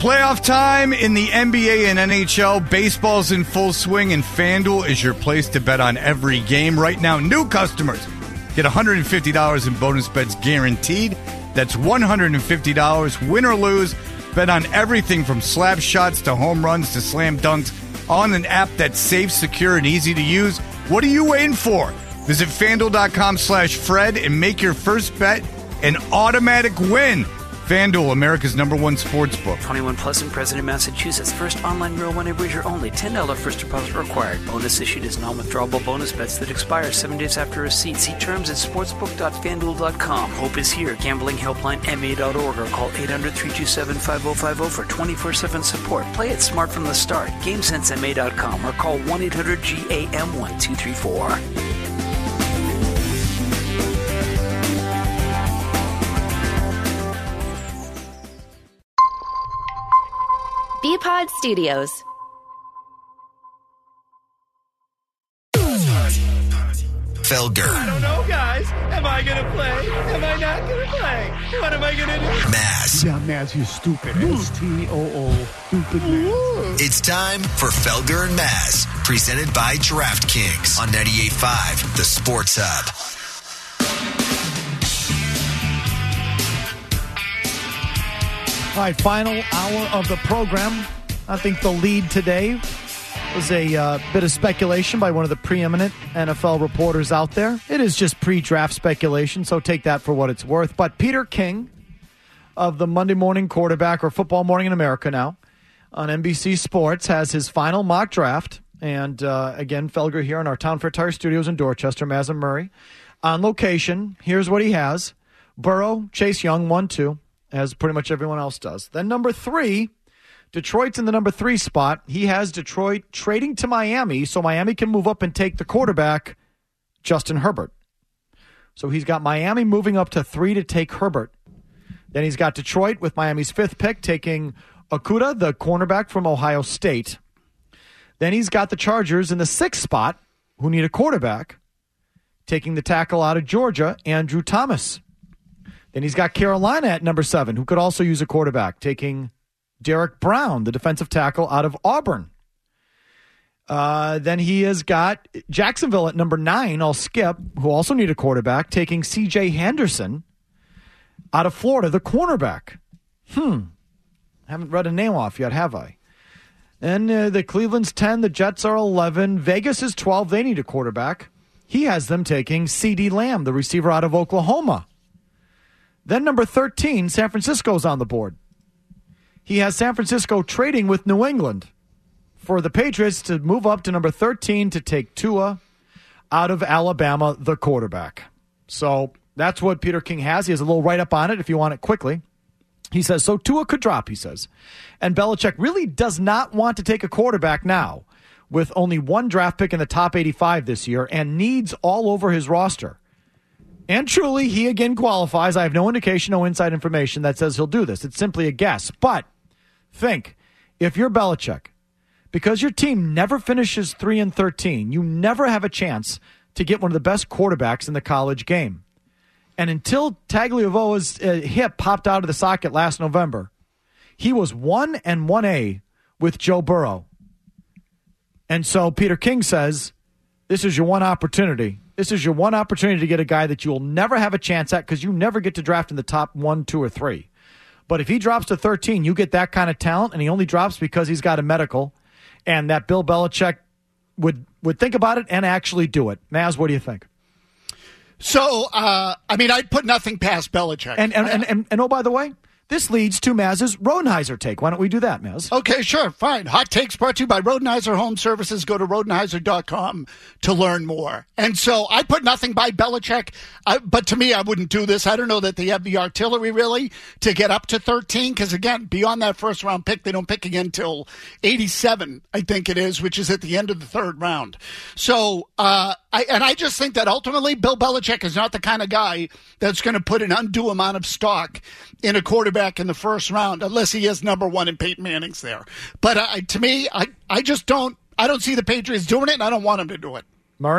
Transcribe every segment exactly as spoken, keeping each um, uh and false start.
Playoff time in the N B A and N H L. Baseball's in full swing, and FanDuel is your place to bet on every game. Right now, new customers get one hundred fifty dollars in bonus bets guaranteed. That's one hundred fifty dollars, win or lose. Bet on everything from slap shots to home runs to slam dunks on an app that's safe, secure, and easy to use. What are you waiting for? Visit FanDuel.com slash Fred and make your first bet an automatic win. FanDuel, America's number one sports book. twenty-one plus in President, Massachusetts. First online real money wager only. ten dollars first deposit required. Bonus issued as non-withdrawable bonus bets that expire seven days after receipt. See terms at sportsbook dot fan duel dot com. Hope is here. Gambling helpline M A dot org or call eight hundred, three two seven, five oh five oh for twenty-four seven support. Play it smart from the start. game sense M A dot com or call one eight hundred G A M one two three four. B-Pod Studios. Felger. I don't know, guys. Am I going to play? Am I not going to play? What am I going to do? Maz. Yeah, Maz, you stupid. S T O O. Stupid Maz. It's time for Felger and Maz, presented by DraftKings on ninety-eight point five, the Sports Hub. All right, final hour of the program. I think the lead today was a uh, bit of speculation by one of the preeminent N F L reporters out there. It is just pre-draft speculation, so take that for what it's worth. But Peter King of the Monday Morning Quarterback, or Football Morning in America now, on N B C Sports, has his final mock draft. And uh, again, Felger here in our Town Fair Tire Studios in Dorchester, Maz and Murray. On location, here's what he has. Burrow, Chase Young, one, two. As pretty much everyone else does. Then number three, Detroit's in the number three spot. He has Detroit trading to Miami so Miami can move up and take the quarterback, Justin Herbert. So he's got Miami moving up to three to take Herbert. Then he's got Detroit with Miami's fifth pick taking Okudah, the cornerback from Ohio State. Then he's got the Chargers in the sixth spot, who need a quarterback, taking the tackle out of Georgia, Andrew Thomas. Then he's got Carolina at number seven, who could also use a quarterback, taking Derek Brown, the defensive tackle out of Auburn. Uh, then he has got Jacksonville at number nine, I'll skip, who also need a quarterback, taking C J Henderson out of Florida, the cornerback. Hmm. Haven't read a name off yet, have I? And uh, the Cleveland's ten, the Jets are eleven, Vegas is twelve, they need a quarterback. He has them taking CeeDee Lamb, the receiver out of Oklahoma. Then number thirteen, San Francisco's on the board. He has San Francisco trading with New England for the Patriots to move up to number thirteen to take Tua out of Alabama, the quarterback. So that's what Peter King has. He has a little write-up on it if you want it quickly. He says, so Tua could drop, he says. And Belichick really does not want to take a quarterback now with only one draft pick in the top eighty-five this year and needs all over his roster. And truly, he again qualifies. I have no indication, no inside information that says he'll do this. It's simply a guess. But think, if you're Belichick, because your team never finishes three and thirteen, you never have a chance to get one of the best quarterbacks in the college game. And until Tagliavoa's uh, hip popped out of the socket last November, he was one and one A with Joe Burrow. And so Peter King says, this is your one opportunity. This is your one opportunity to get a guy that you will never have a chance at because you never get to draft in the top one, two, or three. But if he drops to thirteen, you get that kind of talent, and he only drops because he's got a medical, and that Bill Belichick would, would think about it and actually do it. Maz, what do you think? So, uh, I mean, I'd put nothing past Belichick. And and, and, and, and oh, by the way, this leads to Maz's Rodenhiser take. Why don't we do that, Maz? Okay, sure, fine. Hot Takes brought to you by Rodenhiser Home Services. Go to Rodenhiser dot com to learn more. And so I put nothing by Belichick, I, but to me, I wouldn't do this. I don't know that they have the artillery, really, to get up to thirteen, because, again, beyond that first-round pick, they don't pick again until eighty-seven, I think it is, which is at the end of the third round. So, uh, I, and I just think that ultimately Bill Belichick is not the kind of guy that's going to put an undue amount of stock in a quarterback in the first round, unless he is number one and Peyton Manning's there. But uh, to me, I, I just don't I don't see the Patriots doing it, and I don't want them to do it. Murray?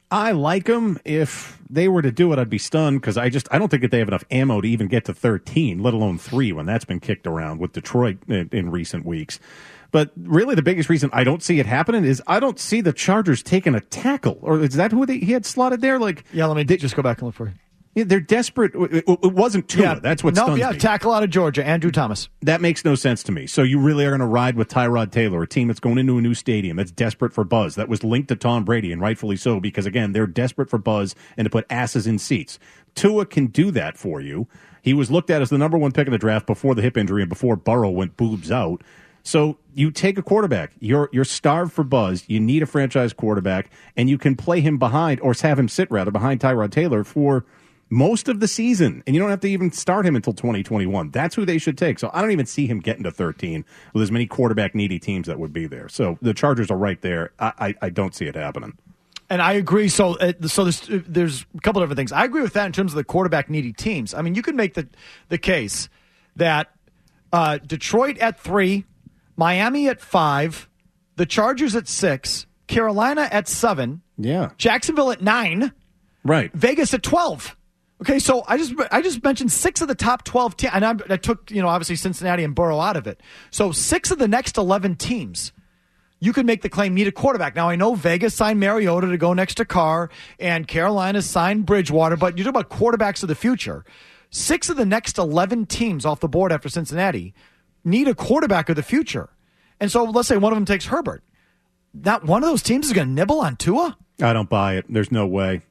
I like them. If they were to do it, I'd be stunned because I just I don't think that they have enough ammo to even get to thirteen, let alone three when that's been kicked around with Detroit in, in recent weeks. But really the biggest reason I don't see it happening is I don't see the Chargers taking a tackle. Or is that who they, he had slotted there? Like, Yeah, let me they, just go back and look for you. Yeah, they're desperate. It, it wasn't Tua. Yeah, That's what no, stuns yeah, me. tackle out of Georgia, Andrew Thomas. That makes no sense to me. So you really are going to ride with Tyrod Taylor, a team that's going into a new stadium that's desperate for buzz, that was linked to Tom Brady, and rightfully so, because, again, they're desperate for buzz and to put asses in seats. Tua can do that for you. He was looked at as the number one pick in the draft before the hip injury and before Burrow went boobs out. So you take a quarterback. You're you're starved for buzz. You need a franchise quarterback, and you can play him behind, or have him sit, rather, behind Tyrod Taylor for most of the season, and you don't have to even start him until twenty twenty-one. That's who they should take. So I don't even see him getting to thirteen with as many quarterback-needy teams that would be there. So the Chargers are right there. I, I, I don't see it happening. And I agree. So, uh, so there's, uh, there's a couple different things. I agree with that in terms of the quarterback-needy teams. I mean, you could make the the case that uh, Detroit at three, Miami at five, the Chargers at six, Carolina at seven, yeah, Jacksonville at nine, right, Vegas at twelve. Okay, so I just I just mentioned six of the top twelve teams, and I'm, I took, you know, obviously Cincinnati and Burrow out of it. So six of the next eleven teams, you could make the claim need a quarterback. Now, I know Vegas signed Mariota to go next to Carr, and Carolina signed Bridgewater, but you're talking about quarterbacks of the future. Six of the next eleven teams off the board after Cincinnati need a quarterback of the future. And so let's say one of them takes Herbert. Not one of those teams is going to nibble on Tua? I don't buy it. There's no way.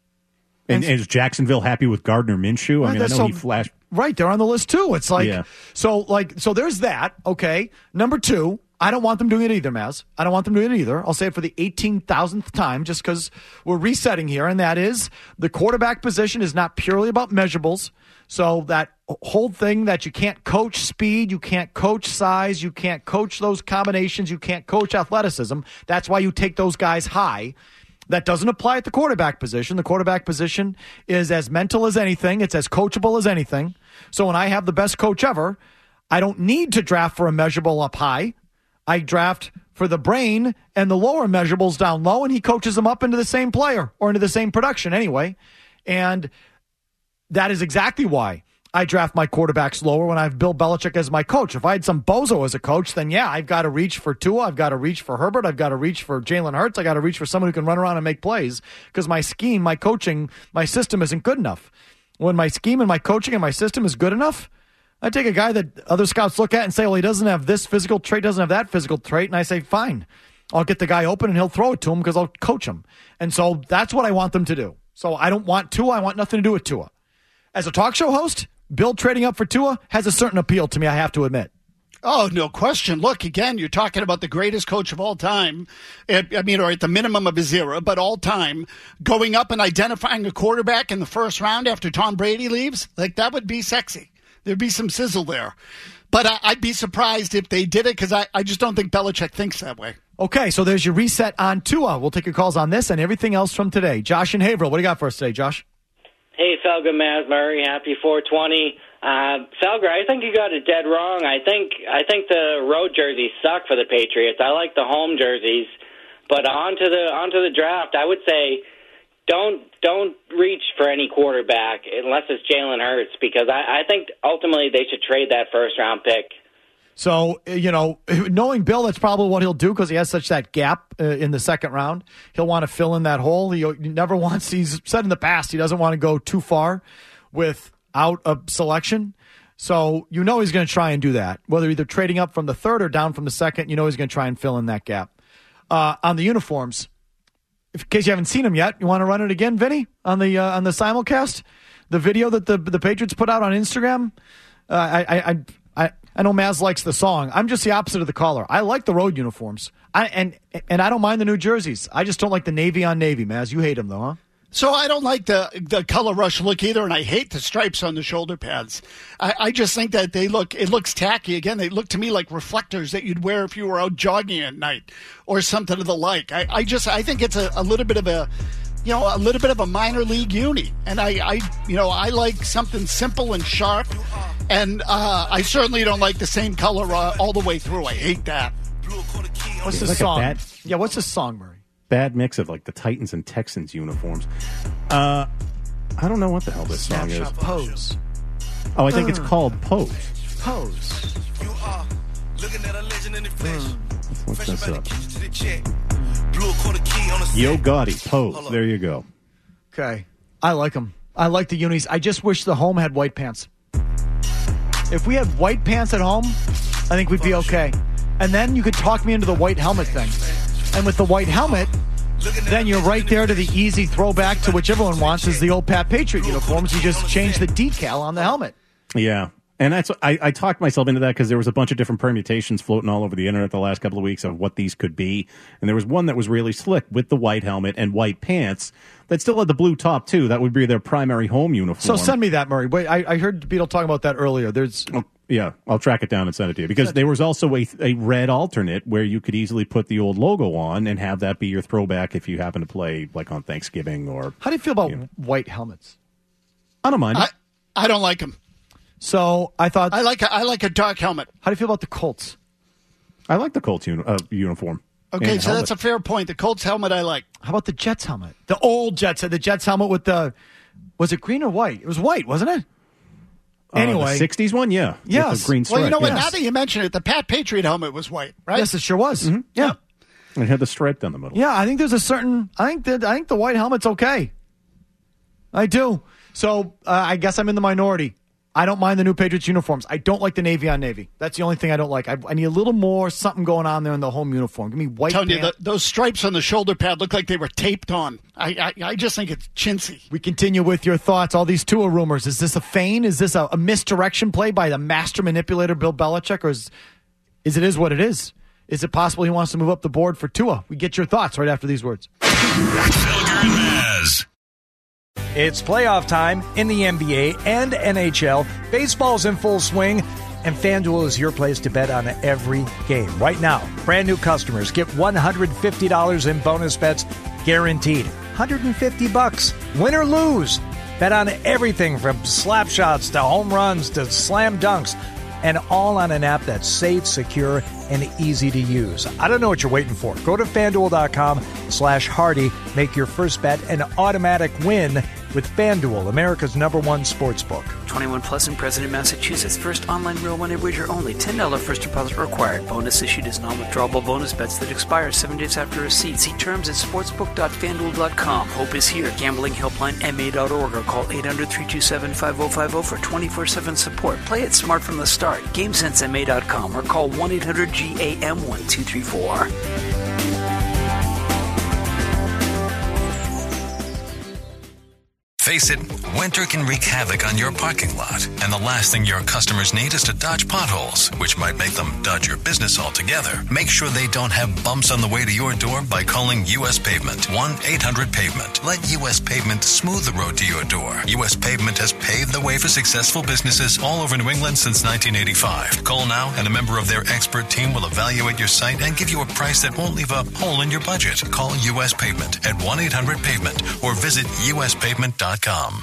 And, and is Jacksonville happy with Gardner Minshew? I mean, I know so, he flashed. Right, they're on the list too. It's like, yeah. so like, so there's that. Okay. Number two, I don't want them doing it either, Maz. I don't want them doing it either. I'll say it for the eighteen thousandth time just because we're resetting here, and that is the quarterback position is not purely about measurables. So that whole thing that you can't coach speed, you can't coach size, you can't coach those combinations, you can't coach athleticism. That's why you take those guys high. That doesn't apply at the quarterback position. The quarterback position is as mental as anything. It's as coachable as anything. So when I have the best coach ever, I don't need to draft for a measurable up high. I draft for the brain and the lower measurables down low, and he coaches them up into the same player or into the same production anyway. And that is exactly why I draft my quarterbacks lower when I have Bill Belichick as my coach. If I had some bozo as a coach, then yeah, I've got to reach for Tua. I've got to reach for Herbert. I've got to reach for Jalen Hurts. I got to reach for someone who can run around and make plays because my scheme, my coaching, my system isn't good enough. When my scheme and my coaching and my system is good enough, I take a guy that other scouts look at and say, well, he doesn't have this physical trait, doesn't have that physical trait. And I say, fine, I'll get the guy open and he'll throw it to him because I'll coach him. And so that's what I want them to do. So I don't want Tua. I want nothing to do with Tua. As a talk show host, Bill trading up for Tua has a certain appeal to me, I have to admit. Oh, no question. Look, again, you're talking about the greatest coach of all time. I mean, or at the minimum of his era, but all time. Going up and identifying a quarterback in the first round after Tom Brady leaves, like that would be sexy. There'd be some sizzle there. But I, I'd be surprised if they did it because I, I just don't think Belichick thinks that way. Okay, so there's your reset on Tua. We'll take your calls on this and everything else from today. Josh and Haverhill, what do you got for us today, Josh? Hey, Felger, Maz Murray, happy four twenty. Uh, Felger, I think you got it dead wrong. I think I think the road jerseys suck for the Patriots. I like the home jerseys, but onto the onto the draft, I would say don't don't reach for any quarterback unless it's Jalen Hurts because I, I think ultimately they should trade that first round pick. So, you know, knowing Bill, that's probably what he'll do because he has such that gap uh, in the second round. He'll want to fill in that hole. He never wants, he's said in the past, he doesn't want to go too far without a selection. So, you know he's going to try and do that. Whether either trading up from the third or down from the second, you know he's going to try and fill in that gap. Uh, on the uniforms, if, in case you haven't seen them yet, you want to run it again, Vinny, on the uh, on the simulcast? The video that the the Patriots put out on Instagram? Uh, I, I, I I, I know Maz likes the song. I'm just the opposite of the caller. I like the road uniforms. I and and I don't mind the new jerseys. I just don't like the navy on navy, Maz. You hate them, though, huh? So I don't like the the color rush look either, and I hate the stripes on the shoulder pads. I, I just think that they look it looks tacky. Again, they look to me like reflectors that you'd wear if you were out jogging at night or something of the like. I, I just I think it's a, a little bit of a you know a little bit of a minor league uni, and I, I you know I like something simple and sharp. And uh, I certainly don't like the same color uh, all the way through. I hate that. What's the like song? Yeah, what's the song, Murray? bad mix of like the Titans and Texans uniforms. Uh, I don't know what the hell this song is. Pose. Oh, I think uh, it's called Pose. Pose. You are looking at a legend in the flesh. Let's look this up. The Yo Gotti, Pose. There you go. Okay. I like them. I like the unis. I just wish the home had white pants. If we had white pants at home, I think we'd be okay. And then you could talk me into the white helmet thing. And with the white helmet, then you're right there to the easy throwback to which everyone wants is the old Pat Patriot uniforms. You just change the decal on the helmet. Yeah. And that's I, I talked myself into that because there was a bunch of different permutations floating all over the internet the last couple of weeks of what these could be. And there was one that was really slick with the white helmet and white pants that still had the blue top, too. That would be their primary home uniform. So send me that, Murray. Wait, I, I heard Beetle talking about that earlier. There's... Oh, yeah, I'll track it down and send it to you. Because there was also a, a red alternate where you could easily put the old logo on and have that be your throwback if you happen to play like on Thanksgiving or... How do you feel about you know. white helmets? I don't mind. I, I don't like them. So I thought... I like a, I like a dark helmet. How do you feel about the Colts? I like the Colts uni- uh, uniform. Okay, so helmet. That's a fair point. The Colts helmet I like. How about the Jets helmet? The old Jets, the Jets helmet with the... Was it green or white? It was white, wasn't it? Uh, anyway. The sixties one? Yeah. Yes. With the green stripe. Well, you know what? Yes. Now that you mention it, the Pat Patriot helmet was white, right? Yes, it sure was. Mm-hmm. Yeah. And it had the stripe down the middle. Yeah, I think there's a certain... I think that I think the white helmet's okay. I do. So uh, I guess I'm in the minority. I don't mind the new Patriots uniforms. I don't like the navy on navy. That's the only thing I don't like. I, I need a little more something going on there in the home uniform. Give me white. I'm telling pants. you, the, those stripes on the shoulder pad look like they were taped on. I, I I just think it's chintzy. We continue with your thoughts. All these Tua rumors. Is this a feign? Is this a, a misdirection play by the master manipulator Bill Belichick, or is, is it is what it is? Is it possible he wants to move up the board for Tua? We get your thoughts right after these words. Felger and Maz. It's playoff time in the N B A and N H L. Baseball's in full swing, and FanDuel is your place to bet on every game. Right now, brand new customers get one hundred fifty dollars in bonus bets guaranteed. one hundred fifty bucks, win or lose. Bet on everything from slap shots to home runs to slam dunks, and all on an app that's safe, secure, and easy to use. I don't know what you're waiting for. Go to FanDuel.com slash Hardy. Make your first bet an automatic win with FanDuel, America's number one sports book. twenty-one plus and present in Massachusetts. First online real money wager only. ten dollars first deposit required. Bonus issued as non-withdrawable bonus bets that expire seven days after receipt. See terms at sportsbook dot fanduel dot com. Hope is here. Gambling helpline M A dot org or call eight hundred, three two seven, five oh five oh for twenty-four seven support. Play it smart from the start. GameSense M A dot com or call one eight hundred G A M one two three four. Face it, winter can wreak havoc on your parking lot, and the last thing your customers need is to dodge potholes, which might make them dodge your business altogether. Make sure they don't have bumps on the way to your door by calling U S Pavement. one eight hundred pavement. Let U S Pavement smooth the road to your door. U S Pavement has paved the way for successful businesses all over New England since nineteen eighty-five. Call now, and a member of their expert team will evaluate your site and give you a price that won't leave a hole in your budget. Call U S Pavement at one eight hundred pavement or visit U S pavement dot com.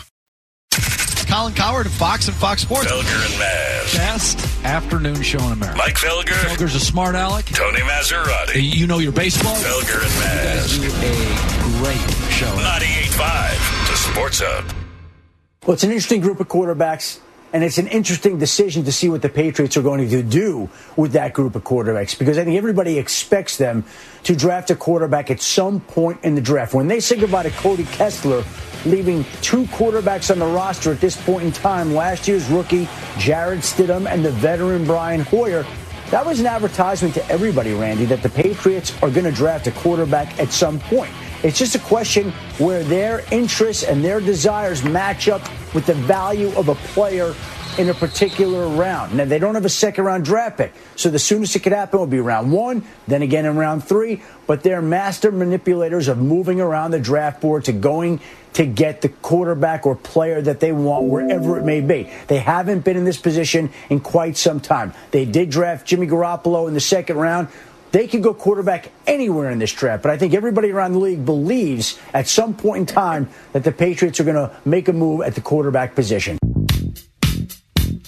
Colin Cowherd of Fox and Fox Sports. Felger and Maz. Best afternoon show in America. Mike Felger. Felger's a smart aleck. Tony Maserati. You know your baseball. Felger and Maz. You guys do a great show. ninety-eight point five, the Sports Hub. Well, it's an interesting group of quarterbacks, and it's an interesting decision to see what the Patriots are going to do with that group of quarterbacks, because I think everybody expects them to draft a quarterback at some point in the draft. When they say goodbye to Cody Kessler, leaving two quarterbacks on the roster at this point in time, last year's rookie Jarrett Stidham and the veteran Brian Hoyer, that was an advertisement to everybody, Randy, that the Patriots are going to draft a quarterback at some point. It's just a question where their interests and their desires match up with the value of a player in a particular round. Now, they don't have a second-round draft pick, so the soonest it could happen will be round one, then again in round three, but they're master manipulators of moving around the draft board to going to get the quarterback or player that they want wherever it may be. They haven't been in this position in quite some time. They did draft Jimmy Garoppolo in the second round. They could go quarterback anywhere in this draft, but I think everybody around the league believes at some point in time that the Patriots are going to make a move at the quarterback position.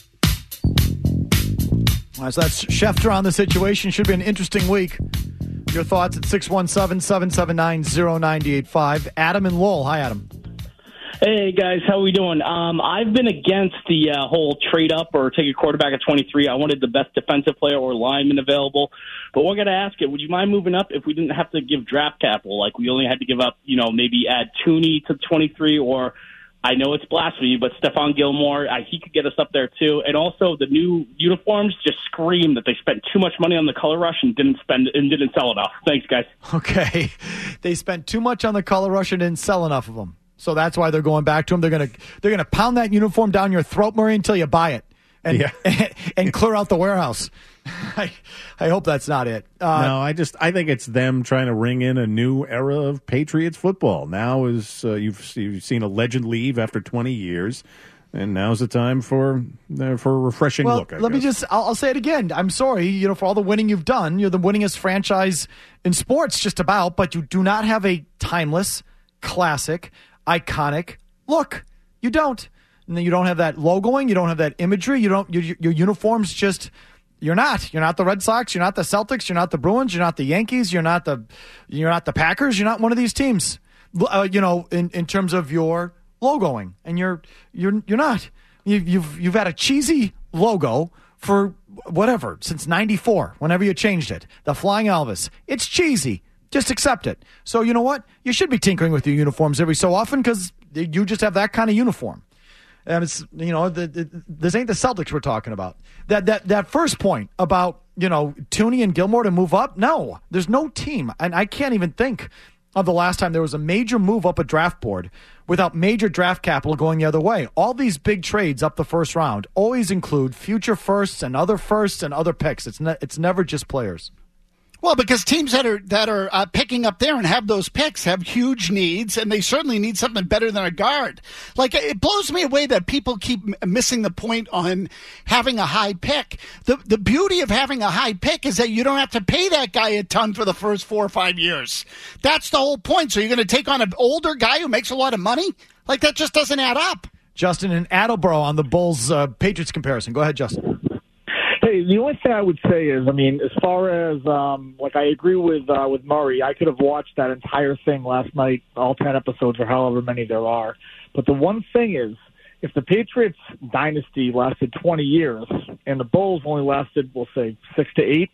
All right, so that's Schefter on the situation. Should be an interesting week Your thoughts at six one seven, seven seven nine, zero nine eight five. Adam and Lowell. Hi, Adam. Hey, guys. How we doing? Um, I've been against the uh, whole trade-up or take a quarterback at twenty-three. I wanted the best defensive player or lineman available. But we're going to ask it, would you mind moving up if we didn't have to give draft capital? Like, we only had to give up, you know, maybe add Tooney to twenty-three, or I know it's blasphemy, but Stephon Gilmore, uh, he could get us up there too. And also the new uniforms just scream that they spent too much money on the color rush and didn't spend and didn't sell enough. Thanks, guys. Okay. They spent too much on the color rush and didn't sell enough of them. So that's why they're going back to them. They're going to they're going to pound that uniform down your throat, Murray, until you buy it and yeah. and, and clear out the warehouse. I, I hope that's not it. Uh, no, I just I think it's them trying to ring in a new era of Patriots football. Now is uh, you've you've seen a legend leave after twenty years, and now's the time for uh, for a refreshing well, look. I let guess. me just I'll, I'll say it again. I'm sorry, you know, for all the winning you've done. You're the winningest franchise in sports, just about. But you do not have a timeless, classic, iconic look. You don't. And you don't have that logoing. You don't have that imagery. You don't. Your, your uniforms just. You're not. You're not the Red Sox. You're not the Celtics. You're not the Bruins. You're not the Yankees. You're not the. You're not the Packers. You're not one of these teams. Uh, you know, in, in terms of your logoing, and you're you're you're not. You, you've you've had a cheesy logo for whatever since ninety-four. Whenever you changed it, the Flying Elvis. It's cheesy. Just accept it. So you know what? You should be tinkering with your uniforms every so often because you just have that kind of uniform. And it's, you know, the, the, this ain't the Celtics we're talking about. That that that first point about, you know, Tooney and Gilmore to move up, no, there's no team. And I can't even think of the last time there was a major move up a draft board without major draft capital going the other way. All these big trades up the first round always include future firsts and other firsts and other picks. It's ne- it's never just players. Well, because teams that are that are uh, picking up there and have those picks have huge needs, and they certainly need something better than a guard. Like, it blows me away that people keep m- missing the point on having a high pick. The the beauty of having a high pick is that you don't have to pay that guy a ton for the first four or five years. That's the whole point. So you're going to take on an older guy who makes a lot of money? Like, that just doesn't add up. Justin in Attleboro on the Bulls uh, Patriots comparison. Go ahead, Justin. Hey, the only thing I would say is, I mean, as far as, um, like, I agree with uh, with Murray. I could have watched that entire thing last night, all ten episodes or however many there are. But the one thing is, if the Patriots dynasty lasted twenty years and the Bulls only lasted, we'll say, six to eight,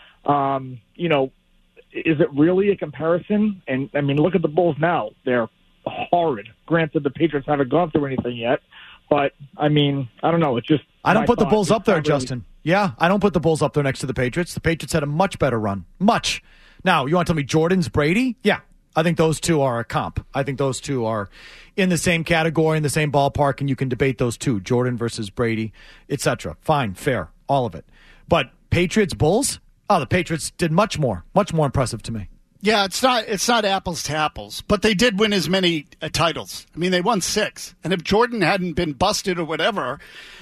um, you know, is it really a comparison? And, I mean, look at the Bulls now. They're horrid. Granted, the Patriots haven't gone through anything yet. But, I mean, I don't know. It's just I don't put the Bulls up there, really... Justin. Yeah, I don't put the Bulls up there next to the Patriots. The Patriots had a much better run. Much. Now, you want to tell me Jordan's Brady? Yeah, I think those two are a comp. I think those two are in the same category, in the same ballpark, and you can debate those two, Jordan versus Brady, et cetera. Fine, fair, all of it. But Patriots, Bulls? Oh, the Patriots did much more, much more impressive to me. Yeah, it's not it's not apples to apples, but they did win as many uh, titles. I mean, they won six. And if Jordan hadn't been busted or whatever,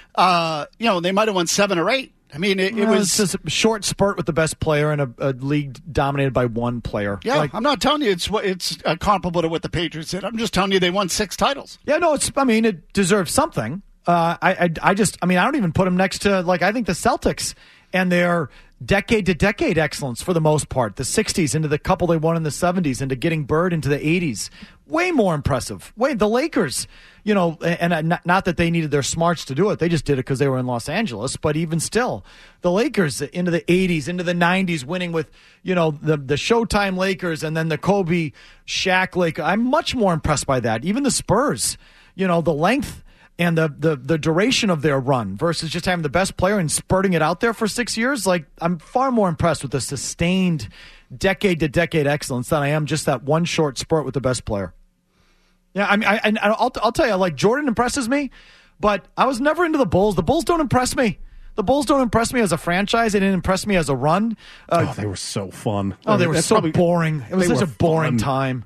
uh, you know, they might have won seven or eight. I mean, it, it well, was just a short spurt with the best player in a, a league dominated by one player. Yeah, like, I'm not telling you it's it's uh, comparable to what the Patriots did. I'm just telling you they won six titles. Yeah, no, it's. I mean, it deserves something. Uh, I, I I just. I mean, I don't even put them next to like I think the Celtics and their decade to decade excellence for the most part. The sixties into the couple they won in the seventies into getting Bird into the eighties. Way more impressive. Way the Lakers, you know, and, and not, not that they needed their smarts to do it. They just did it because they were in Los Angeles. But even still, the Lakers into the eighties, into the nineties, winning with, you know, the, the Showtime Lakers and then the Kobe Shaq Lakers. I'm much more impressed by that. Even the Spurs, you know, the length and the, the the duration of their run versus just having the best player and spurting it out there for six years. Like, I'm far more impressed with the sustained decade-to-decade excellence than I am just that one short spurt with the best player. Yeah, I mean, I, and I'll, I'll tell you, like, Jordan impresses me, but I was never into the Bulls. The Bulls don't impress me. The Bulls don't impress me as a franchise. They didn't impress me as a run. Uh, oh, they were so fun. Oh, they were That's so probably, boring. It was such a boring fun. time.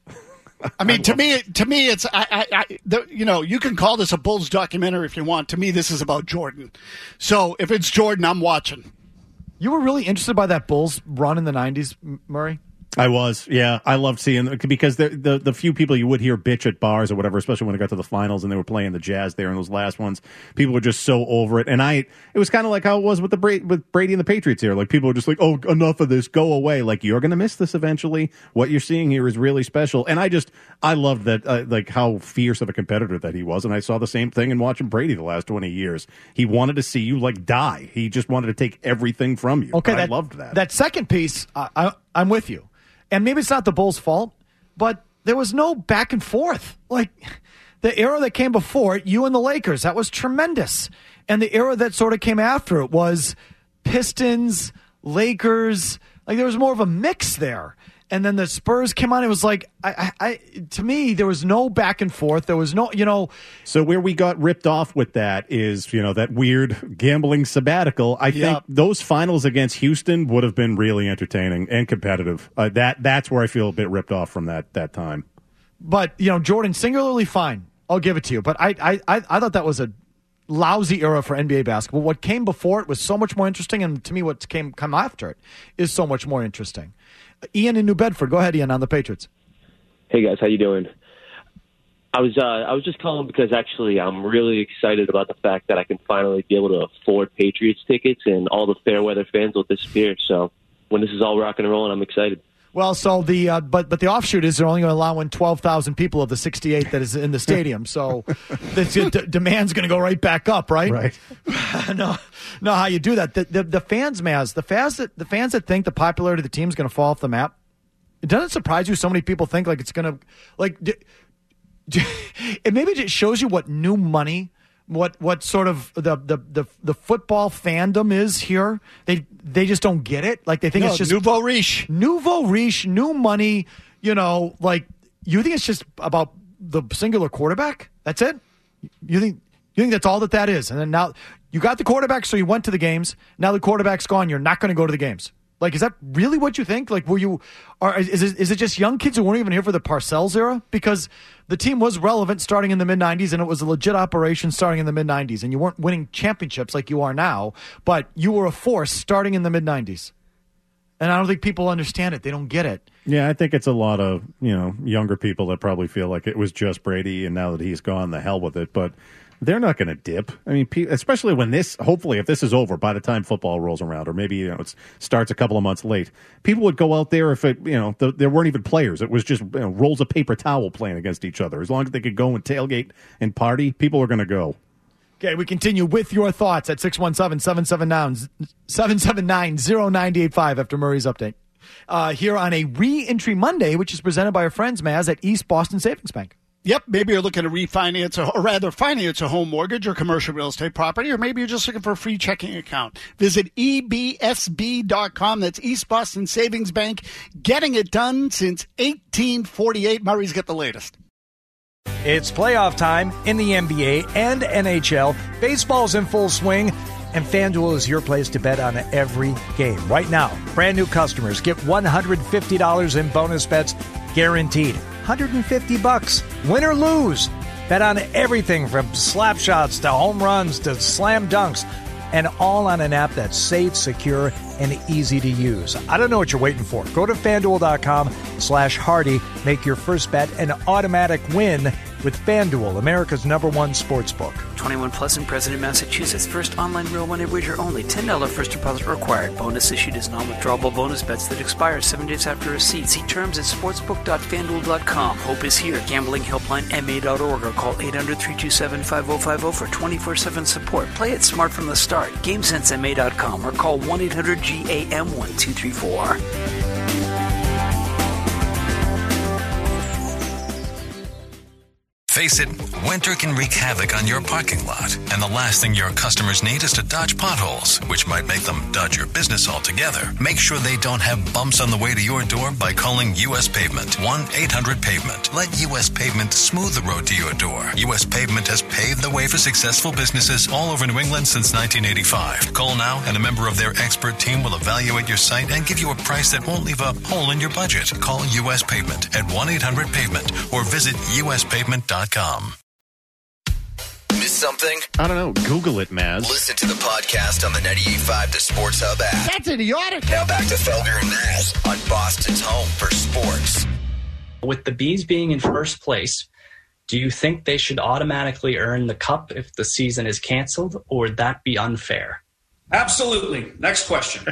I mean, to me, to me, it's I, I, I the, you know, you can call this a Bulls documentary if you want. To me, this is about Jordan. So if it's Jordan, I'm watching. You were really interested by that Bulls run in the nineties, Murray? I was, yeah. I loved seeing because the, the the few people you would hear bitch at bars or whatever, especially when it got to the finals and they were playing the Jazz there in those last ones, people were just so over it. And I, it was kind of like how it was with the Bra- with Brady and the Patriots here. Like people were just like, "Oh, enough of this, go away." Like you're going to miss this eventually. What you're seeing here is really special. And I just, I loved that, uh, like how fierce of a competitor that he was. And I saw the same thing in watching Brady the last twenty years. He wanted to see you like die. He just wanted to take everything from you. Okay, I that, loved that. That second piece, I, I, I'm with you. And maybe it's not the Bulls' fault, but there was no back and forth. Like the era that came before it, you and the Lakers, that was tremendous. And the era that sort of came after it was Pistons, Lakers. Like there was more of a mix there. And then the Spurs came on. It was like, I, I, to me, there was no back and forth. There was no, you know. So where we got ripped off with that is, you know, that weird gambling sabbatical. I Yeah. think those finals against Houston would have been really entertaining and competitive. Uh, that that's where I feel a bit ripped off from that that time. But, you know, Jordan, singularly fine. I'll give it to you. But I, I, I, I thought that was a lousy era for N B A basketball. What came before it was so much more interesting. And to me, what came come after it is so much more interesting. Ian in New Bedford. Go ahead, Ian, on the Patriots. Hey, guys. How you doing? I was uh, I was just calling because actually I'm really excited about the fact that I can finally be able to afford Patriots tickets and all the fair weather fans will disappear. So when this is all rocking and rolling, I'm excited. Well, so the uh, but but the offshoot is they're only going to allow in twelve thousand people of the sixty-eight that is in the stadium. So the d- demand's going to go right back up, right? Right. no, no, how you do that? The the, the fans, Maz, the fans that the fans that think the popularity of the team is going to fall off the map. It doesn't surprise you so many people think like it's going to like. D- d- it maybe just shows you what new money. What what sort of the, the, the, the football fandom is here? They they just don't get it. Like they think No, it's just nouveau riche, nouveau riche, new money. You know, like you think it's just about the singular quarterback. That's it. You think you think that's all that that is? And then now you got the quarterback, so you went to the games. Now the quarterback's gone. You're not going to go to the games. Like, is that really what you think? Like, were you, or is it, is it just young kids who weren't even here for the Parcells era? Because the team was relevant starting in the mid nineties, and it was a legit operation starting in the mid nineties, and you weren't winning championships like you are now, but you were a force starting in the mid nineties. And I don't think people understand it. They don't get it. Yeah, I think it's a lot of, you know, younger people that probably feel like it was just Brady, and now that he's gone, the hell with it. But they're not going to dip. I mean, especially when this, hopefully, if this is over by the time football rolls around, or maybe, you know, it starts a couple of months late, people would go out there if it, you know, the, there weren't even players. It was just, you know, rolls of paper towel playing against each other. As long as they could go and tailgate and party, people are going to go. Okay, we continue with your thoughts at six one seven, seven seven nine, zero nine eight five after Murray's update. Uh, here on a re-entry Monday, which is presented by our friends, Maz, at East Boston Savings Bank. Yep, maybe you're looking to refinance, a, or rather finance a home mortgage or commercial real estate property, or maybe you're just looking for a free checking account. Visit E B S B dot com. That's East Boston Savings Bank. Getting it done since eighteen forty-eight. Murray's got the latest. It's playoff time in the N B A and N H L. Baseball's in full swing, and FanDuel is your place to bet on every game. Right now, brand new customers get one hundred fifty dollars in bonus bets guaranteed. one hundred fifty bucks, win or lose. Bet on everything from slap shots to home runs to slam dunks, and all on an app that's safe, secure, and easy to use. I don't know what you're waiting for. Go to FanDuel.com slash Hardy. Make your first bet an automatic win with FanDuel, America's number one sports book. twenty-one plus and present in Massachusetts. First online real money wager only. ten dollars first deposit required. Bonus issued as non-withdrawable bonus bets that expire seven days after receipt. See terms at sportsbook dot fan duel dot com. Hope is here. Gambling helpline M A dot org or call eight hundred, three two seven, five oh five oh for twenty-four seven support. Play it smart from the start. GameSense M A dot com or call one eight hundred G A M one two three four. Face it, winter can wreak havoc on your parking lot, and the last thing your customers need is to dodge potholes, which might make them dodge your business altogether. Make sure they don't have bumps on the way to your door by calling U S Pavement, one eight hundred pavement. Let U S Pavement smooth the road to your door. U S Pavement has paved the way for successful businesses all over New England since nineteen eighty-five. Call now, and a member of their expert team will evaluate your site and give you a price that won't leave a hole in your budget. Call U S Pavement at one eight hundred pavement or visit U S pavement dot com. Miss something? I don't know. Google it, Maz. Listen to the podcast on the ninety-eight point five The Sports Hub app. That's idiotic. Now back to Felger and Maz on Boston's home for sports. With the Bees being in first place, do you think they should automatically earn the cup if the season is canceled, or would that be unfair? Absolutely. Next question.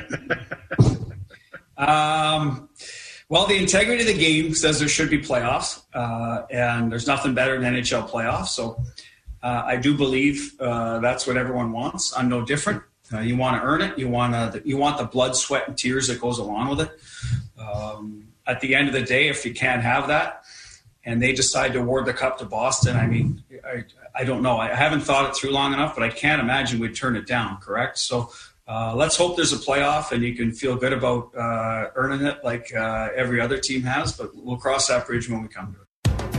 um, well, the integrity of the game says there should be playoffs, uh, and there's nothing better than N H L playoffs. So uh, I do believe uh, that's what everyone wants. I'm no different. Uh, you want to earn it. You want to. You want the blood, sweat, and tears that goes along with it. Um, at the end of the day, if you can't have that, and they decide to award the cup to Boston, I mean, I, I don't know. I haven't thought it through long enough, but I can't imagine we'd turn it down, correct? So uh, let's hope there's a playoff and you can feel good about uh, earning it like uh, every other team has, but we'll cross that bridge when we come to it.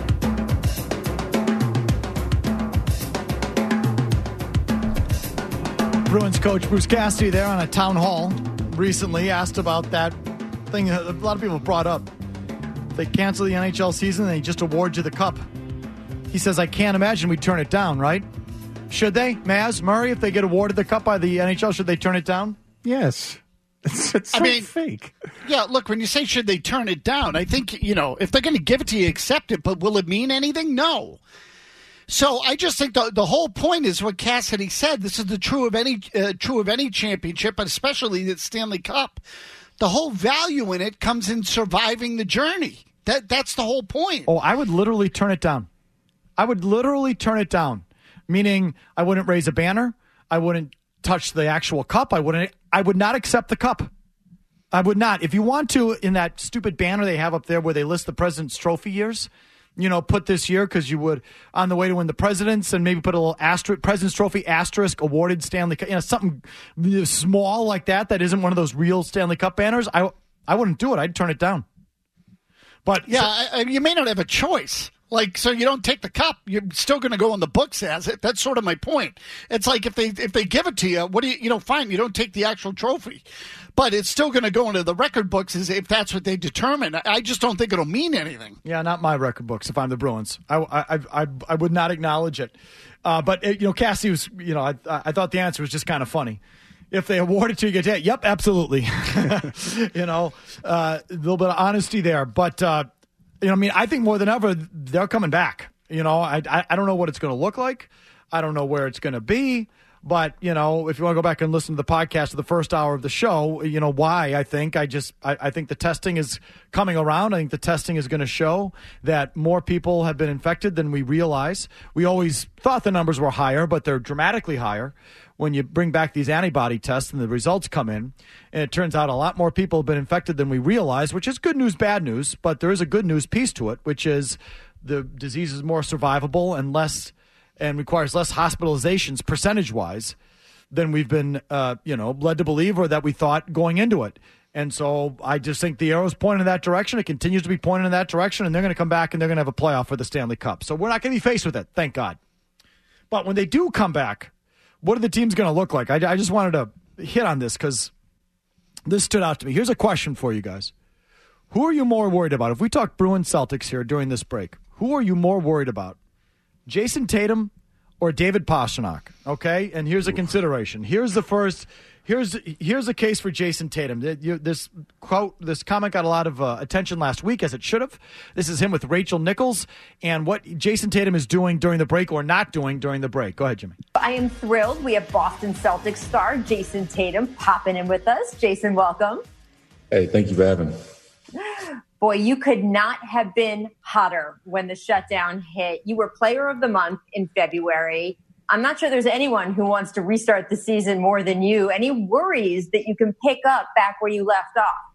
Bruins coach Bruce Cassidy there on a town hall recently asked about that thing that a lot of people brought up. If they cancel the N H L season, they just award you the cup. He says, I can't imagine we'd turn it down, right? Should they? Maz, Murray, if they get awarded the cup by the N H L, should they turn it down? Yes. It's, it's so I mean, fake. Yeah, look, when you say should they turn it down, I think, you know, if they're going to give it to you, accept it, but will it mean anything? No. So I just think the the whole point is what Cassidy said. This is the true of any uh, true of any championship, but especially the Stanley Cup. The whole value in it comes in surviving the journey. That that's the whole point. Oh, I would literally turn it down. I would literally turn it down, meaning I wouldn't raise a banner. I wouldn't touch the actual cup. I wouldn't. I would not accept the cup. I would not. If you want to, in that stupid banner they have up there where they list the President's Trophy years, you know, put this year because you would on the way to win the President's, and maybe put a little asterisk, President's Trophy asterisk awarded Stanley Cup, you know, something small like that that isn't one of those real Stanley Cup banners. I I wouldn't do it. I'd turn it down. But yeah, so, I, you may not have a choice. Like, so you don't take the cup, you're still going to go in the books as it. That's sort of my point. It's like if they if they give it to you, what do you, you know, fine, you don't take the actual trophy. But it's still going to go into the record books as if that's what they determine. I just don't think it'll mean anything. Yeah, not my record books if I'm the Bruins. I, I, I, I would not acknowledge it. Uh, but, it, you know, Cassie was, you know, I, I thought the answer was just kind of funny. If they award it to you, you get it. Yep, absolutely. you know, uh, a little bit of honesty there. But, uh, you know, I mean, I think more than ever, they're coming back. You know, I, I, I don't know what it's going to look like. I don't know where it's going to be. But, you know, if you want to go back and listen to the podcast of the first hour of the show, you know, why I think I just I, I think the testing is coming around. I think the testing is going to show that more people have been infected than we realize. We always thought the numbers were higher, but they're dramatically higher when you bring back these antibody tests and the results come in. And it turns out a lot more people have been infected than we realize, which is good news, bad news. But there is a good news piece to it, which is the disease is more survivable and less and requires less hospitalizations percentage-wise than we've been, uh, you know, led to believe or that we thought going into it. And so I just think the arrow's pointing in that direction. It continues to be pointing in that direction, and they're going to come back and they're going to have a playoff for the Stanley Cup. So we're not going to be faced with it, thank God. But when they do come back, what are the teams going to look like? I, I just wanted to hit on this because this stood out to me. Here's a question for you guys. Who are you more worried about? If we talk Bruins Celtics here during this break, who are you more worried about? Jason Tatum or David Pastrnak, okay? And here's a consideration. Here's the first. Here's here's a case for Jason Tatum. This quote, this comment got a lot of uh, attention last week, as it should have. This is him with Rachel Nichols and what Jason Tatum is doing during the break or not doing during the break. Go ahead, Jimmy. I am thrilled. We have Boston Celtics star Jason Tatum popping in with us. Jason, welcome. Hey, thank you for having me. Boy, you could not have been hotter when the shutdown hit. You were player of the month in February. I'm not sure there's anyone who wants to restart the season more than you. Any worries that you can pick up back where you left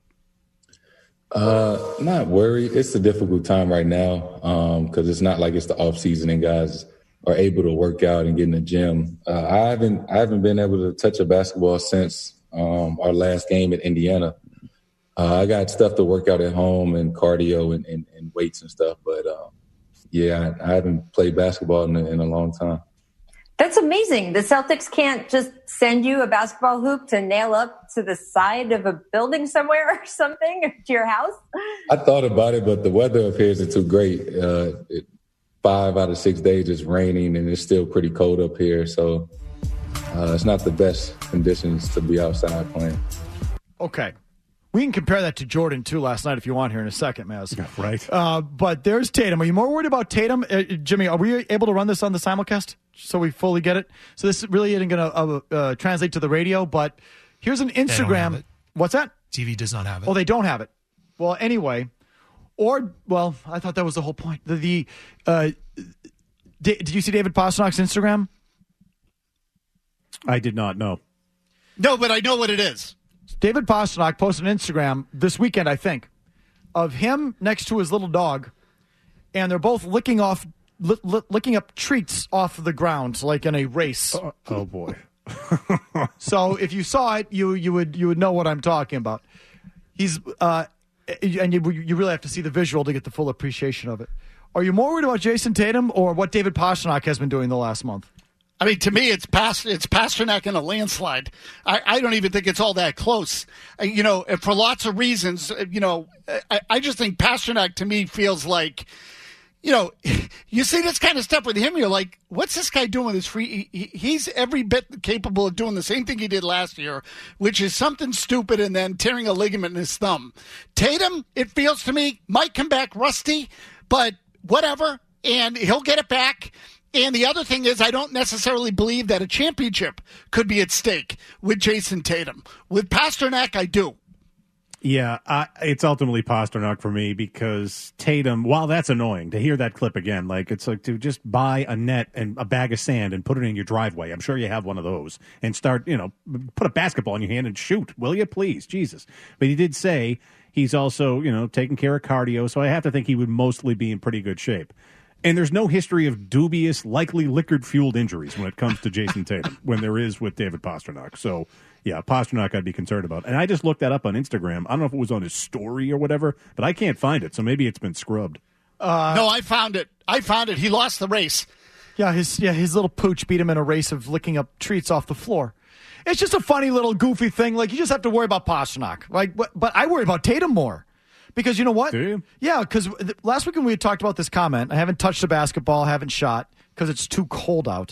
off? Uh, not worried. It's a difficult time right now because um, it's not like it's the off season and guys are able to work out and get in the gym. Uh, I haven't I haven't been able to touch a basketball since um, our last game at Indiana. Uh, I got stuff to work out at home and cardio and, and, and weights and stuff. But, um, yeah, I, I haven't played basketball in a, in a long time. That's amazing. The Celtics can't just send you a basketball hoop to nail up to the side of a building somewhere or something to your house? I thought about it, but the weather up here isn't too great. Uh, it, five out of six days it's raining and it's still pretty cold up here. So uh, it's not the best conditions to be outside playing. Okay. We can compare that to Jordan, too, last night if you want here in a second, Maz. Right. Uh, but there's Tatum. Are you more worried about Tatum? Uh, Jimmy, are we able to run this on the simulcast so we fully get it? So this really isn't going to uh, uh, translate to the radio, but here's an Instagram. What's that? T V does not have it. Oh, they don't have it. Well, anyway, or, well, I thought that was the whole point. The, the uh, did, did you see David Pasternak's Instagram? I did not know. No, but I know what it is. David Pasternak posted an Instagram this weekend, I think, of him next to his little dog, and they're both licking off, li- li- licking up treats off the ground like in a race. Oh, oh boy! So if you saw it, you you would you would know what I'm talking about. He's uh, and you you really have to see the visual to get the full appreciation of it. Are you more worried about Jason Tatum or what David Pasternak has been doing the last month? I mean, to me, it's past, it's Pasternak in a landslide. I, I don't even think it's all that close. Uh, you know, for lots of reasons, uh, you know, I, I just think Pasternak to me feels like, you know, you see this kind of stuff with him, you're like, what's this guy doing with his free? He, he's every bit capable of doing the same thing he did last year, which is something stupid and then tearing a ligament in his thumb. Tatum, it feels to me, might come back rusty, but whatever, and he'll get it back. And the other thing is, I don't necessarily believe that a championship could be at stake with Jason Tatum. With Pasternak, I do. Yeah, I, it's ultimately Pasternak for me because Tatum, while that's annoying to hear that clip again, like it's like to just buy a net and a bag of sand and put it in your driveway. I'm sure you have one of those and start, you know, put a basketball in your hand and shoot. Will you please? Jesus. But he did say he's also, you know, taking care of cardio. So I have to think he would mostly be in pretty good shape. And there's no history of dubious, likely liquor-fueled injuries when it comes to Jason Tatum, when there is with David Pasternak. So, yeah, Pasternak I'd be concerned about. And I just looked that up on Instagram. I don't know if it was on his story or whatever, but I can't find it, so maybe it's been scrubbed. Uh, no, I found it. I found it. He lost the race. Yeah, his yeah his little pooch beat him in a race of licking up treats off the floor. It's just a funny little goofy thing. Like, you just have to worry about Pasternak. Like, but I worry about Tatum more. Because you know what? Do you? Yeah, because last week when we had talked about this comment, I haven't touched the basketball, haven't shot because it's too cold out.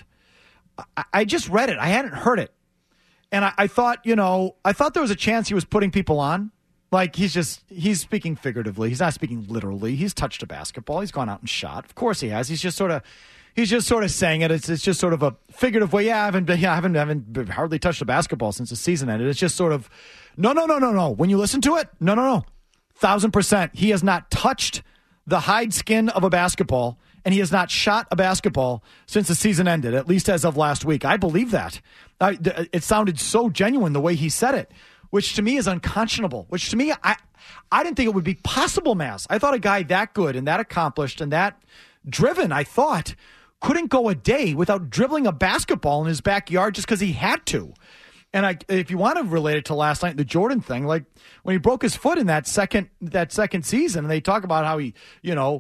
I, I just read it. I hadn't heard it. And I, I thought, you know, I thought there was a chance he was putting people on. Like, he's just, he's speaking figuratively. He's not speaking literally. He's touched a basketball. He's gone out and shot. Of course he has. He's just sort of, he's just sort of saying it. It's, it's just sort of a figurative way. Yeah, I haven't, yeah, I haven't, I haven't hardly touched a basketball since the season ended. It's just sort of, no, no, no, no, no. When you listen to it, no, no, no. Thousand percent. He has not touched the hide skin of a basketball, and he has not shot a basketball since the season ended, at least as of last week. I believe that. I, th- it sounded so genuine the way he said it, which to me is unconscionable, which to me, I, I didn't think it would be possible, Mass. I thought a guy that good and that accomplished and that driven, I thought, couldn't go a day without dribbling a basketball in his backyard just because he had to. And I, if you want to relate it to last night, the Jordan thing, like when he broke his foot in that second that second season, and they talk about how he, you know,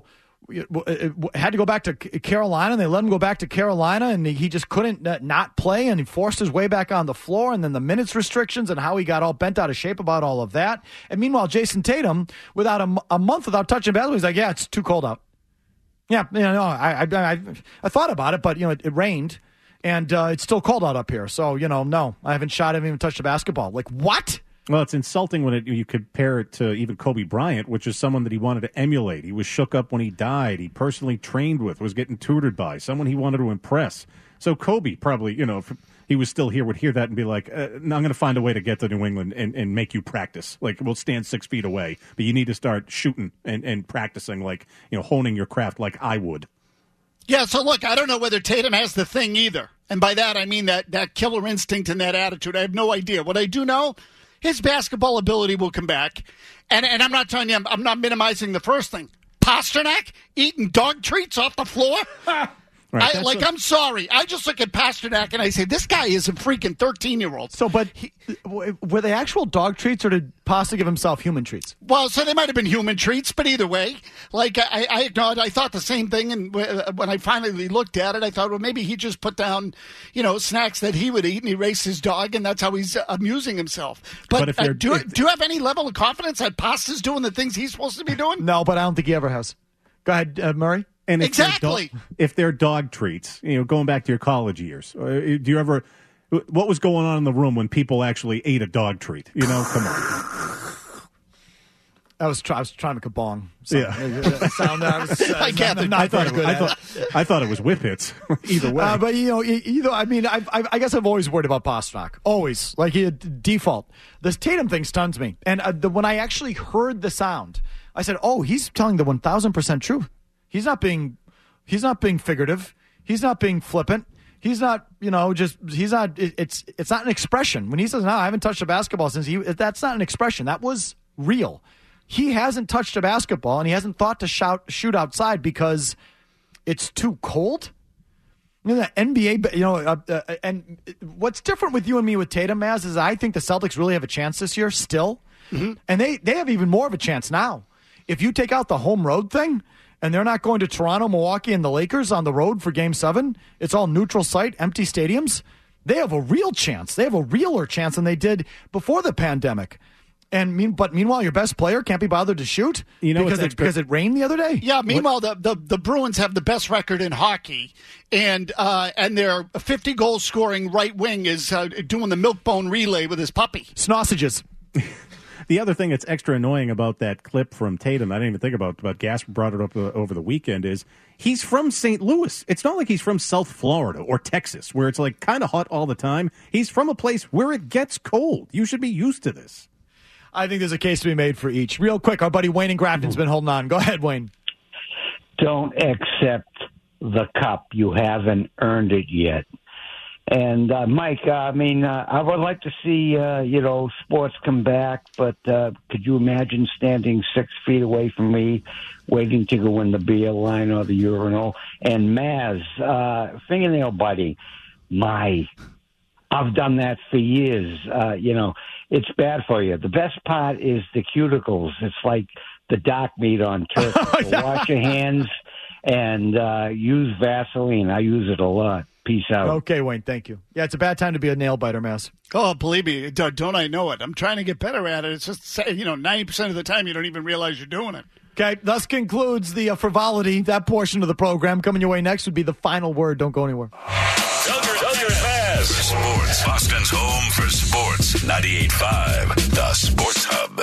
had to go back to Carolina, and they let him go back to Carolina, and he just couldn't not play, and he forced his way back on the floor, and then the minutes restrictions, and how he got all bent out of shape about all of that. And meanwhile, Jason Tatum, without a, a month without touching basketball, he's like, yeah, it's too cold out. Yeah, you know, I I, I, I thought about it, but you know, it, it rained. And uh, it's still cold out up here. So, you know, no, I haven't shot, I haven't even touched a basketball. Like, what? Well, it's insulting when it, you compare it to even Kobe Bryant, which is someone that he wanted to emulate. He was shook up when he died. He personally trained with, was getting tutored by, someone he wanted to impress. So Kobe probably, you know, if he was still here, would hear that and be like, uh, no, I'm going to find a way to get to New England and, and make you practice. Like, we'll stand six feet away, but you need to start shooting and, and practicing, like, you know, honing your craft like I would. Yeah, so look, I don't know whether Tatum has the thing either. And by that, I mean that, that killer instinct and that attitude. I have no idea. What I do know, his basketball ability will come back. And and I'm not telling you, I'm, I'm not minimizing the first thing. Pasternak eating dog treats off the floor? Right, I, like, a, I'm sorry. I just look at Pasternak and I say, this guy is a freaking thirteen-year-old. So, but he, were they actual dog treats, or did Pasta give himself human treats? Well, so they might have been human treats, but either way, like, I I, I, I thought the same thing, and when I finally looked at it, I thought, well, maybe he just put down, you know, snacks that he would eat, and he raced his dog, and that's how he's amusing himself. But, but if uh, do, if, do you have any level of confidence that Pasta's doing the things he's supposed to be doing? No, but I don't think he ever has. Go ahead, uh, Murray. And if exactly. They're do- if they're dog treats, you know, going back to your college years, uh, do you ever? What was going on in the room when people actually ate a dog treat? You know, come on. I was, try, I was trying to make a bong. Sound. Yeah. sound, I, was, uh, I can't. Not, not I, thought it, good I, at thought, it. I thought it was whippets. Either way. Uh, but, you know, either, I mean, I, I, I guess I've always worried about Pasternak. Always. Like, he default. This Tatum thing stuns me. And uh, the, when I actually heard the sound, I said, oh, he's telling the one thousand percent truth. He's not being, he's not being figurative. He's not being flippant. He's not, you know, just, he's not, it, it's it's not an expression. When he says, no, I haven't touched a basketball since he, that's not an expression. That was real. He hasn't touched a basketball, and he hasn't thought to shout, shoot outside because it's too cold. You know, the N B A, you know, uh, uh, and what's different with you and me with Tatum, Maz, is I think the Celtics really have a chance this year still. Mm-hmm. And they, they have even more of a chance now. If you take out the home road thing, and they're not going to Toronto, Milwaukee, and the Lakers on the road for Game seven. It's all neutral site, empty stadiums. They have a real chance. They have a realer chance than they did before the pandemic. And mean, But meanwhile, your best player can't be bothered to shoot you know, because, it, extra- because it rained the other day? Yeah, meanwhile, the, the, the Bruins have the best record in hockey, and uh, and their fifty-goal scoring right wing is uh, doing the milk-bone relay with his puppy. Sausages. The other thing that's extra annoying about that clip from Tatum, I didn't even think about, but Gasper brought it up uh, over the weekend, is he's from Saint Louis. It's not like he's from South Florida or Texas, where it's like kind of hot all the time. He's from a place where it gets cold. You should be used to this. I think there's a case to be made for each. Real quick, our buddy Wayne in Grafton's been holding on. Go ahead, Wayne. Don't accept the cup. You haven't earned it yet. And, uh, Mike, uh, I mean, uh, I would like to see, uh, you know, sports come back, but uh, could you imagine standing six feet away from me, waiting to go in the beer line or the urinal? And Maz, uh, fingernail biting, my, I've done that for years. Uh, you know, it's bad for you. The best part is the cuticles. It's like the dark meat on turkey. So wash your hands and uh, use Vaseline. I use it a lot. Peace out. Okay, Wayne, thank you. Yeah, it's a bad time to be a nail biter, Mass. Oh, believe me, don't, don't I know it? I'm trying to get better at it. It's just, you know, ninety percent of the time you don't even realize you're doing it. Okay, thus concludes the uh, frivolity, that portion of the program. Coming your way next would be the final word. Don't go anywhere. Felger, Felger and Maz. Sports. Boston's home for sports. ninety-eight point five, the Sports Hub.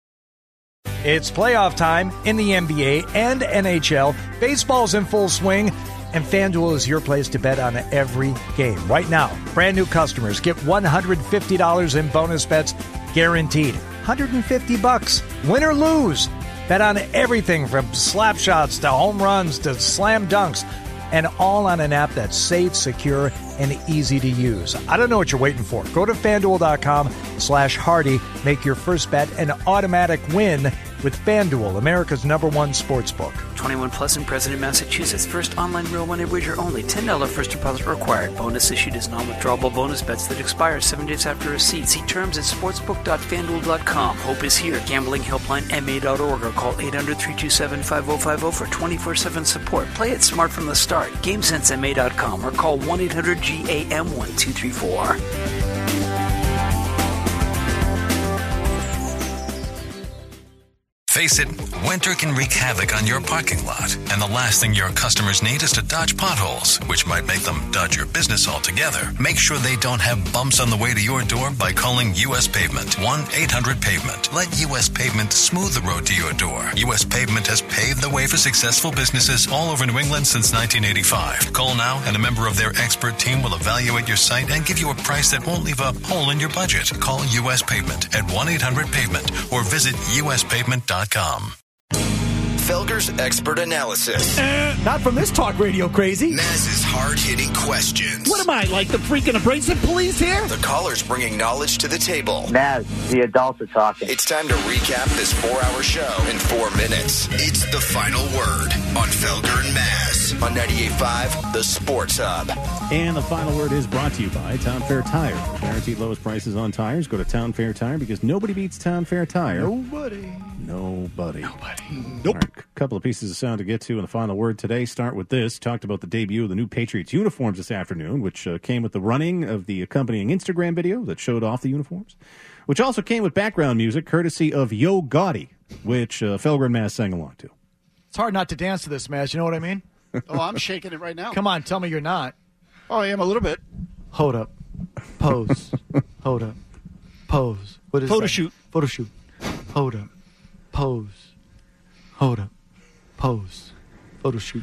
It's playoff time in the N B A and N H L. Baseball's in full swing, and FanDuel is your place to bet on every game. Right now, brand new customers get one hundred fifty dollars in bonus bets guaranteed. one hundred fifty bucks, win or lose. Bet on everything from slap shots to home runs to slam dunks, and all on an app that's safe, secure, and easy to use. I don't know what you're waiting for. Go to FanDuel.com slash Hardy. Make your first bet an automatic win with FanDuel, America's number one sports book. twenty-one plus and present in Massachusetts. First online real money wager only. ten dollars first deposit required. Bonus issued as non-withdrawable bonus bets that expire seven days after receipt. See terms at sportsbook dot fan duel dot com. Hope is here. Gambling helpline M A dot org or call eight hundred, three two seven, five oh five oh for twenty-four seven support. Play it smart from the start. game sense M A dot com or call one eight hundred G A M one two three four. Face it, winter can wreak havoc on your parking lot, and the last thing your customers need is to dodge potholes, which might make them dodge your business altogether. Make sure they don't have bumps on the way to your door by calling U S Pavement, one eight hundred pavement. Let U S Pavement smooth the road to your door. U S Pavement has paved the way for successful businesses all over New England since nineteen eighty-five. Call now, and a member of their expert team will evaluate your site and give you a price that won't leave a hole in your budget. Call U S Pavement at one eight hundred pavement or visit U S pavement dot com. Felger's expert analysis. Uh, not from this talk radio crazy. Maz's hard-hitting questions. What am I, like the freaking abrasive police here? The callers bringing knowledge to the table. Maz, the adults are talking. It's time to recap this four-hour show in four minutes. It's the final word on Felger and Maz on ninety-eight point five, the Sports Hub. And the final word is brought to you by Town Fair Tire. Guaranteed lowest prices on tires. Go to Town Fair Tire because nobody beats Town Fair Tire. Nobody. Nobody. Nobody. Nope. Right, a couple of pieces of sound to get to in the final word today. Start with this. Talked about the debut of the new Patriots uniforms this afternoon, which uh, came with the running of the accompanying Instagram video that showed off the uniforms, which also came with background music courtesy of Yo Gotti, which uh, Felger and Maz sang along to. It's hard not to dance to this, Maz. You know what I mean? Oh, I'm shaking it right now. Come on, tell me you're not. Oh, I am a little bit. Hold up. Pose. Hold up. Pose. What is Photo that? shoot. Photo shoot. Hold up. Pose. Hold up. Pose. Photo shoot.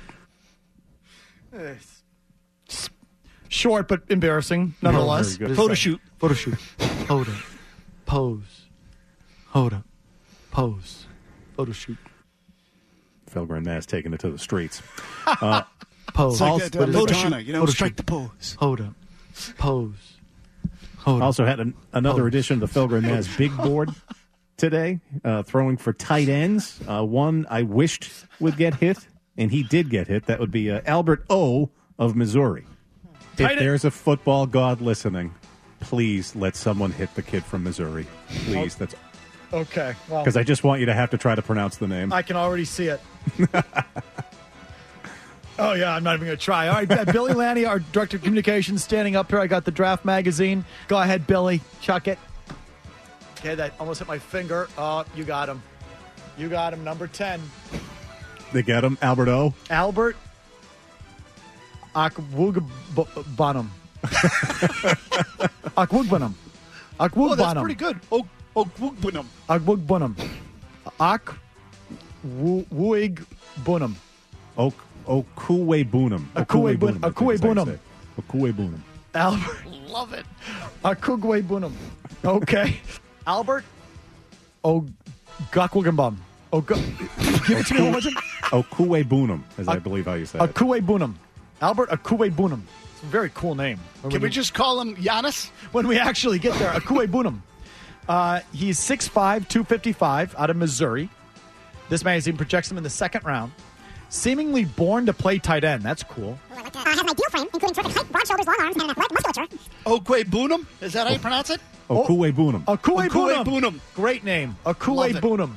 It's short but embarrassing, nonetheless. No, Photo shoot. Photo shoot. Hold up. Pose. Hold up. Pose. Photo shoot. Felgren Mass taking it to the streets. Uh, Pose. It's like that, uh, What is it? Madonna, you know, Photo strike shoot. the pose. Hold up. Pose. Hold up. Also had an, another Pose. edition of the Felgren Mass big board today, uh, throwing for tight ends. Uh, one I wished would get hit, and he did get hit. That would be uh, Albert O. of Missouri. Tight if end- there's a football god listening, please let someone hit the kid from Missouri. Please. That's Okay. Well, because I just want you to have to try to pronounce the name. I can already see it. Oh, yeah, I'm not even going to try. All right, uh, Billy Lanny, our director of communications, standing up here. I got the draft magazine. Go ahead, Billy. Chuck it. Okay, that almost hit my finger. Oh, you got him. You got him, number ten. They get him, Albert O. Albert Akwugbonum. Akwugbonum. Oh, Akwugbonum. that's pretty good. Oh, oh, Woogbanum. Akwugbonum. Akwugbonum. Ok Okuwe Bunum. Akuwe Bunum. Akuwe Bunum. Okuwe Bunum. Albert. Love it. Akugwe Bunum. Okay. Albert Ogakwugambum. Oga- Give it to me one more time. Okuwe Bunum, as I believe how you say it. Akuwe Bunum. Albert Akuwe Bunum. It's a very cool name. When Can we we- just call him Giannis? When we actually get there, Akuwe Bunum. Uh, he's six five, two fifty-five, out of Missouri. This magazine projects him in the second round. Seemingly born to play tight end. That's cool. Uh, has my deal frame, including terrific height, broad shoulders, long arms, and an athletic musculature. Okwe Bunum? Is that how you pronounce it? Okuwe Bunum. Akuwe Okuwe Bunum. Bunum. Great name. Akuwe Love it. Bunum.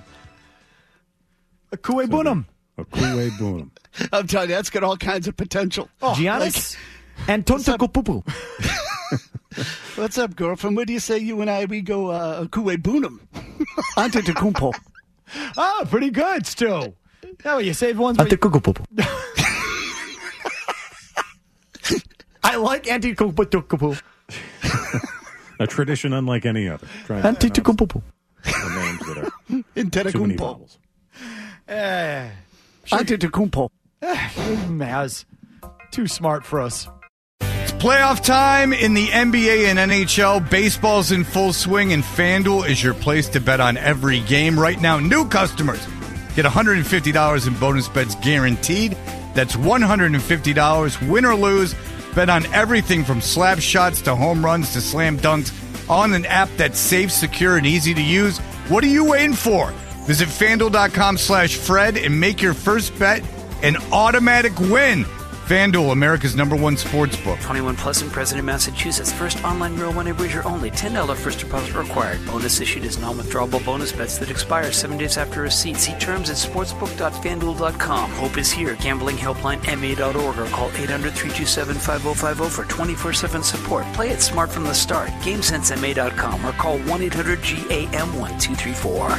Akuwe Bunum. Okuwe Bunum. I'm telling you, that's got all kinds of potential. Oh, Giannis Antetokounmpo. What's up, girlfriend? Where do you say you and I, we go uh, Okuwe Bunum? Antetokounmpo. Oh, pretty good, Stu. No, you saved ones. Antetokounmpo. I like Antetokounmpo. A tradition unlike any other. Try Antetokounmpo. the names that are too many Antetokounmpo. vowels. Eh, Antetokounmpo. Maz. Too smart for us. Playoff time in the N B A and N H L. Baseball's in full swing, and FanDuel is your place to bet on every game. Right now, new customers get one hundred fifty dollars in bonus bets guaranteed. That's one hundred fifty dollars, win or lose. Bet on everything from slap shots to home runs to slam dunks on an app that's safe, secure, and easy to use. What are you waiting for? Visit FanDuel.com slash Fred and make your first bet an automatic win. FanDuel, America's number one sports book. twenty-one plus and present in Massachusetts. First online marijuana wager only. ten dollars first deposit required. Bonus issued as non-withdrawable bonus bets that expire seven days after receipt. See terms at sportsbook dot fanduel dot com. Hope is here. Gambling helpline M A dot org or call eight hundred, three two seven, five oh five oh for twenty-four seven support. Play it smart from the start. GameSense M A dot com or call one eight hundred G A M one two three four.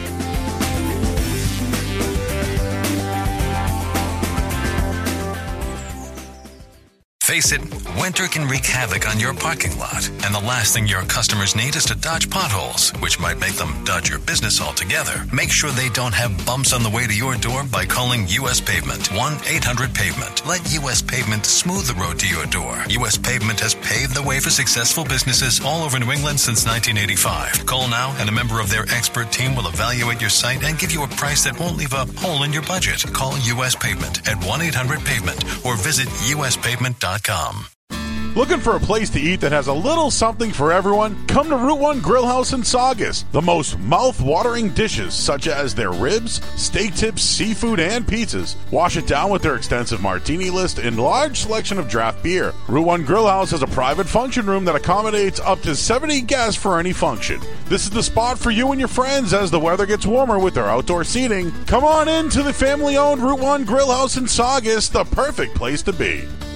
Face it, winter can wreak havoc on your parking lot, and the last thing your customers need is to dodge potholes, which might make them dodge your business altogether. Make sure they don't have bumps on the way to your door by calling U S Pavement. one eight hundred pavement. Let U S Pavement smooth the road to your door. U S Pavement has paved the way for successful businesses all over New England since nineteen eighty-five. Call now, and a member of their expert team will evaluate your site and give you a price that won't leave a hole in your budget. Call U S Pavement at one eight hundred pavement or visit U S pavement dot com. Looking for a place to eat that has a little something for everyone? Come to Route one Grill House in Saugus. The most mouth-watering dishes, such as their ribs, steak tips, seafood, and pizzas. Wash it down with their extensive martini list and large selection of draft beer. Route one Grill House has a private function room that accommodates up to seventy guests for any function. This is the spot for you and your friends as the weather gets warmer with their outdoor seating. Come on in to the family-owned Route one Grill House in Saugus, the perfect place to be.